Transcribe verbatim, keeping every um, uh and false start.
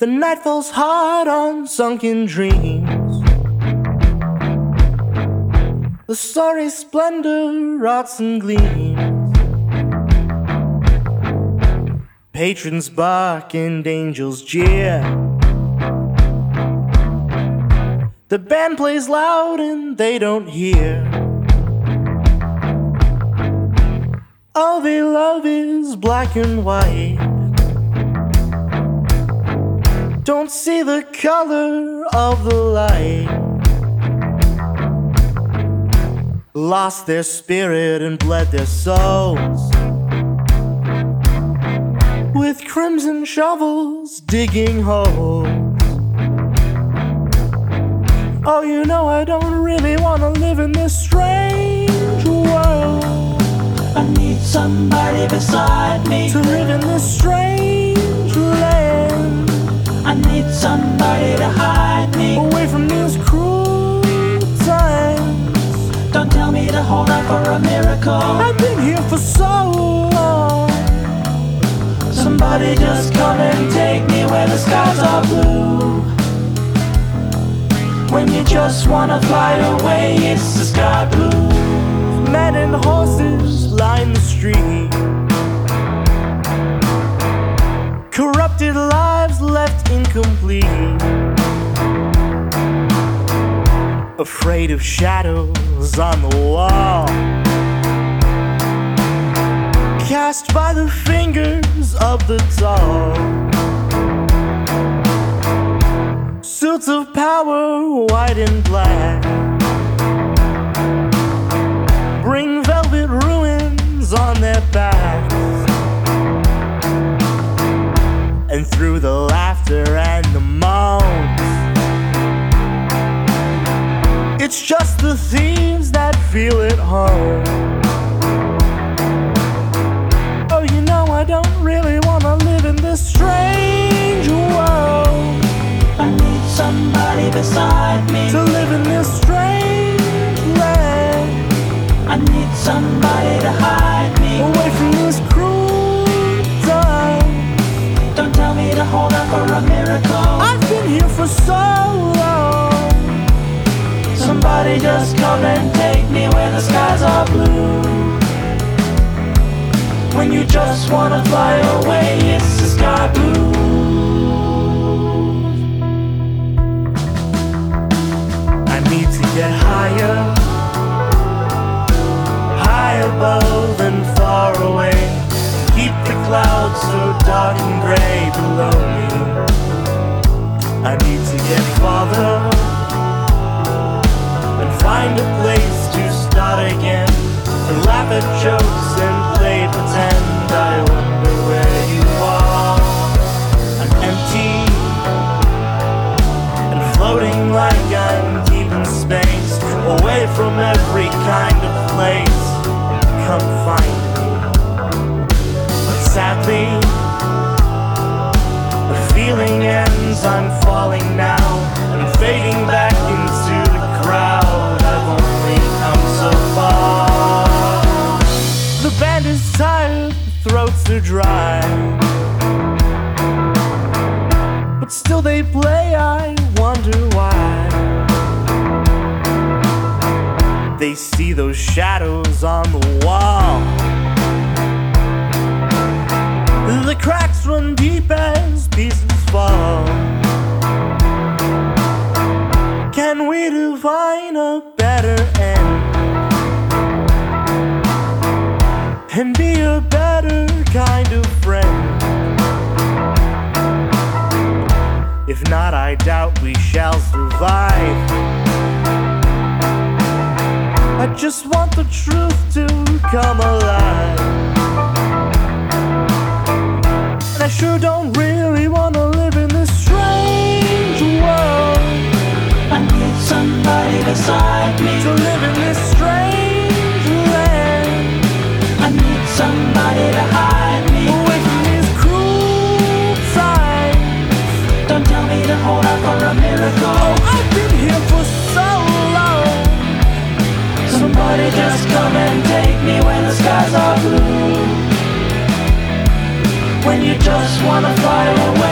The night falls hard on sunken dreams. The starry splendor rots and gleams. Patrons bark and angels jeer. The band plays loud and they don't hear. All they love is black and white. Don't see the color of the light. Lost their spirit and bled their souls. With crimson shovels digging holes. Oh, you know I don't really wanna live in this strange world. I need somebody beside me to live in this strange land. I need somebody to hide me away from these cruel times. Don't tell me to hold out for a miracle. I've been here for so long. Somebody just come and take me where the skies are blue. When you just wanna fly away, it's the sky blue. Men and horses line the street. Corrupted lives left incomplete. Afraid of shadows on the wall, cast by the fingers of the tall. Suits of power, white and black, bring velvet ruins on their backs. And through the laughter and the moans, it's just the thieves that feel at home. Oh, you know I don't really wanna live in this strange world. I need somebody beside me to live in this strange land. I need somebody to hide me away from this cruel time. Don't tell me to hold out for a miracle. I've been here for so long. Somebody just come and take me where the skies are blue. When you just wanna fly away, it's the sky blue. I need to get higher, high above and far away. Keep the clouds so dark and gray below me. I need to get farther and find a place to start again, and laugh at jokes and play pretend. I wonder where you are. I'm empty and floating like I'm deep in space, away from every kind of place. Come find me. But sadly, the feeling ends. I'm falling now and fading back into the crowd. I've only come so far. The band is tired, the throats are dry, but still they play. I wonder why. They see those shadows on the wall. The cracks run deep as pieces fall. Can we define a better end and be a better kind of friend? If not, I doubt we shall survive. I just want the truth to come alive. And I sure don't really wanna live in this strange world. I need somebody beside me to live in this strange land. I need somebody to hide me away from these cruel times. Don't tell me to hold out for a miracle. Oh, I've been here for so long. Somebody just come and take me when the skies are blue. When you just wanna fly away.